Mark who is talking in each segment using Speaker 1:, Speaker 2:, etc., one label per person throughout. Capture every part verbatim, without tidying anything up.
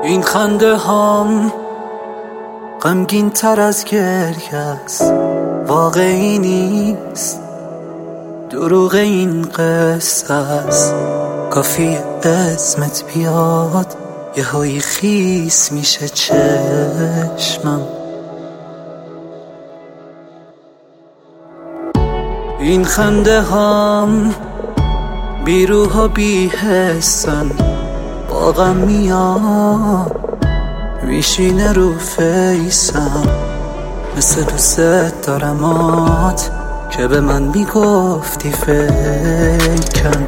Speaker 1: این خنده هام غمگین تر از گریه است، واقعی نیست، دروغ این قصه است. کافی اسمت بیاد یه هایی خیس میشه چشمم. این خنده هام بی روح و بی حسن، با غم میاد میشینه رو فیسم. مثل دوست دارمات که به من میگفتی فیکن.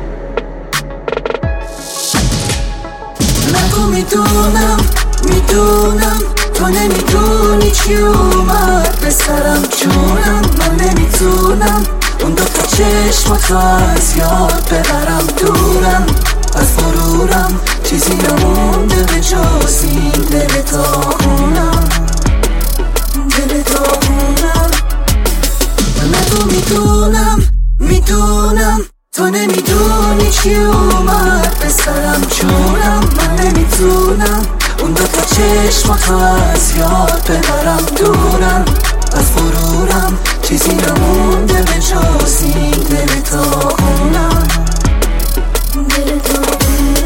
Speaker 1: نگو میدونم میدونم تو نمیدونی چی اومد به سرم جونم. من نمیتونم اون دوتا چشماتو از یاد ببرم دورم از غرورم. چیزی نمونده به جز این دل داغونم، دل داغونم. نگو میدونم میدونم تو نمیدونی چی اومد به سرم جونم. من نمیتونم اون دوتا چشماتو از یاد ببرم دورم از غرورم. چیزی نمونده به جز این دل داغونم، دل داغونم.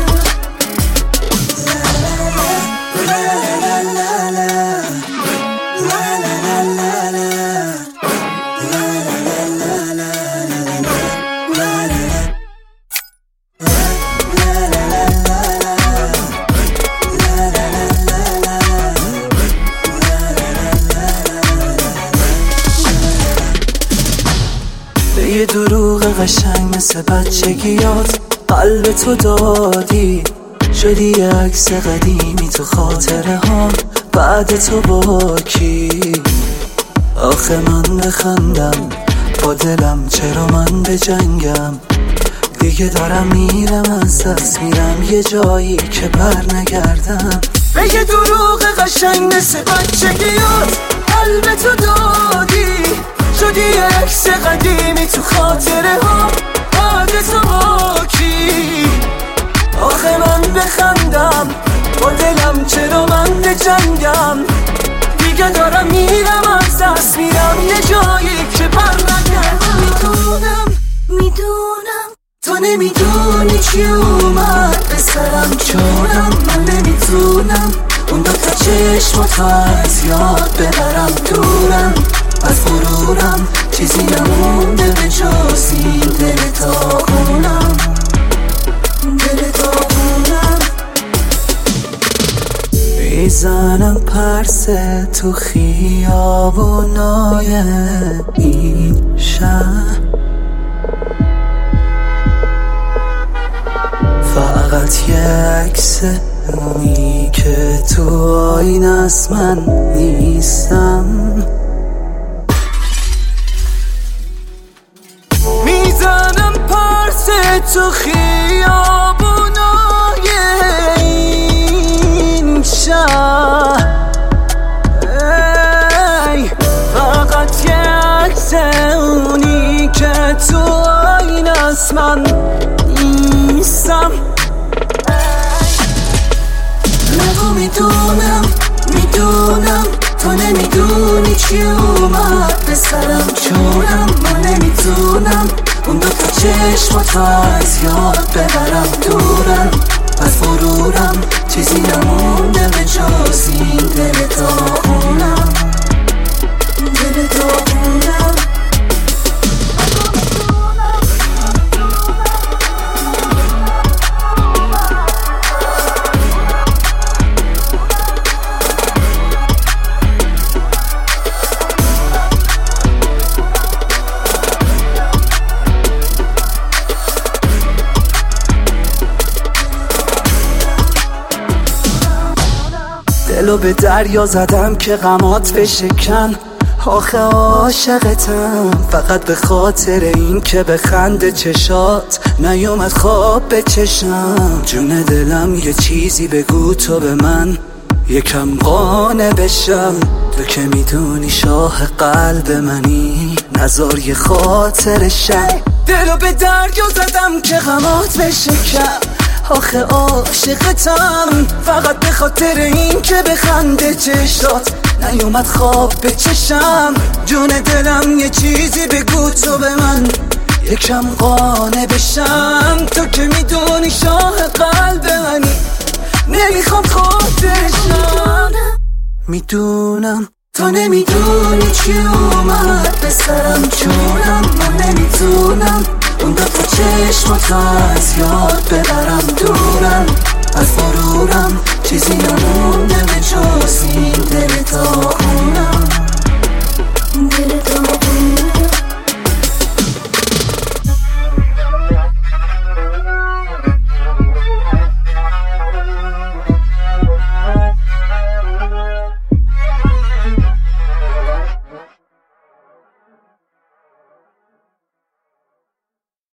Speaker 1: یه دروغ قشنگ مثل بچگیات قلب تو دادی، شدی یه عکس قدیمی تو خاطره ها بعد تو با کی. آخه من بخندم با دلم، چرا من بجنگم؟ دیگه دارم میرم از دست میرم یه جایی که بر نگردم. به یه دروغ قشنگ مثل بچگیات قلب تو دادی، شدی یه عکس قدیمی تو خاطره ها بعد تو با کی. آخه من بخندم با دلم، چرا من بجنگم؟ دیگه دارم میرم از دست میرم یه جایی که بر نگردم. میدونم میدونم تو نمیدونی چی اومد به سرم جونم. من نمیتونم اون دوتا چشماتو از یاد ببرم دورم از غرورم. چیزی نمونده به جز این دل داغونم، دل داغونم. میزنم پرسه تو خیابونای این شهر، فقط یه عکس اونی که تو آینه است من نیستم. میزنم پرسه تو خیابونای این شهر، ای فقط یه عکس اونی که تو آینه است من نیستم. نگو میدونم میدونم تو نمیدونی چی اومد به سرم جونم. من نمیتونم اون دوتا چشماتو از یاد ببرم دورم از غرورم. چیزی نمونده به جز این دل داغونم، دل داغونم. دلو به دریا زدم که غمات بشکن. آخه عاشقتم فقط به خاطر این که بخنده چشات نیومد خواب به چشم. جون دلم یه چیزی بگو تو به من، یکم قانع بشم. تو که میدونی شاه قلب منی، نزار یه خاطر شم. دلو به دریا زدم که غمات بشکن. آخه عاشقتم فقط به خاطر این که بخنده چشات نیومد خواب به چشم. جون دلم یه چیزی بگو تو به من یکم قانع بشم. تو که میدونی شاه قلب منی نمیخوام خود بشم. میدونم تو نمیدونی چی اومد به سرم جونم. من نمیتونم اون دفعه چشماتو از یاد ببرم دورم از مرورم چیزی نمون